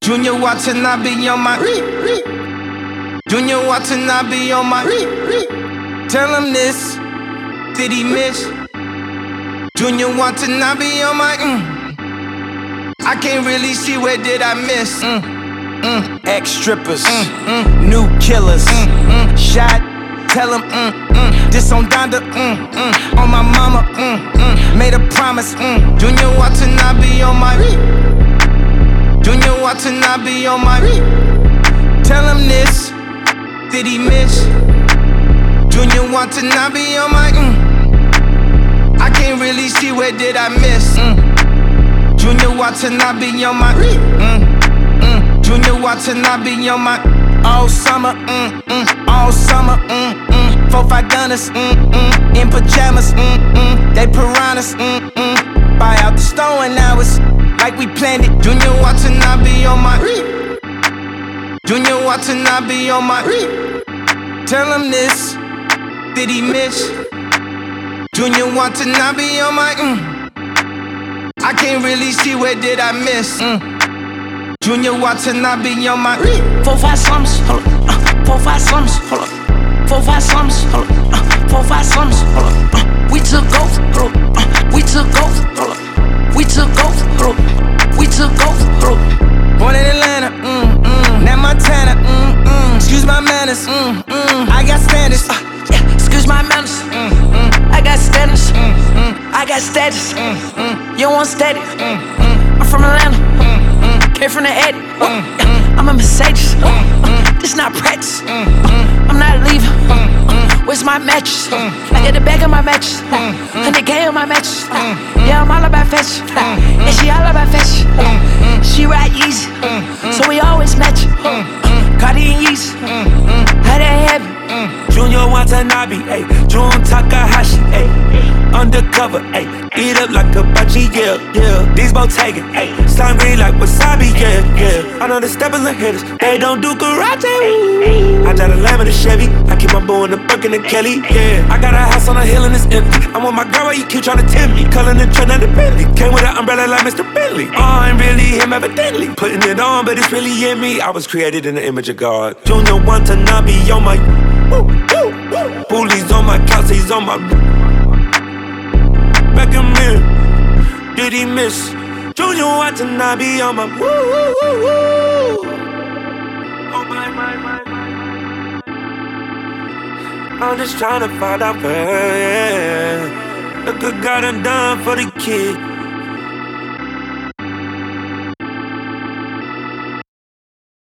Junior Watanabe on my Junior Watanabe on my tell him this, did he miss? Junior Watanabe on my I can't really see where did I miss. Ex-strippers, new killers, shot, tell him this on Donda, on my mama, made a promise, Junior Watanabe on my Junior Watanabe on my tell him this, did he miss? Junior Watanabe on my I can't really see where did I miss. Junior Watanabe on my Junior Watanabe on my all summer, all summer, 4-5 gunners, in pajamas, they piranhas, buy out the store and now it's like we planned it. Junior Watanabe on my Junior Watanabe on my tell him this, did he miss? Junior Watanabe on my I can't really see where did I miss. Junior Watanabe on my 4-5 summers, hold up, 4-5 summers, hold up, 4-5 summers, hold up, 4-5 summers, hold up, we took off, hold up, we took off, hold up, we took off, hold up, we took off, hold up. Born in Atlanta, now Montana, excuse my manners, I got standards, yeah, excuse my manners, I got standards, I got status, you don't want steady, I'm from Atlanta, came from the Eddie, I'm a Mercedes, this not practice, I'm not leaving, where's my mattress, I get the back of my mattress, 100K on my mattress, yeah I'm all about fashion, and she all about fashion, she ride easy, so we always match, Cardi and Yeezy, how that happen? Junior Watanabe, ayy, Jun Takahashi, ayy, undercover, ayy, eat up like a bachi, yeah, these both tagging, ayy, slime green like wasabi, yeah, I know the steppers are hitters, they don't do karate, I drive a Lamb and a Chevy, I keep my boo in the Birkin and Kelly, yeah, I got a house on a hill and it's empty, I'm with my girl while you keep trying to tempt me, culling the trend of the Bentley, came with an umbrella like Mr. Bentley, I'm really him evidently, putting it on but it's really in me, I was created in the image of God, Junior Watanabe on my Bullies on my couch, he's on my back in mirror, did he miss? Junior Watanabe on my oh my. I'm just trying to find out where, yeah. Look what God done for the kid.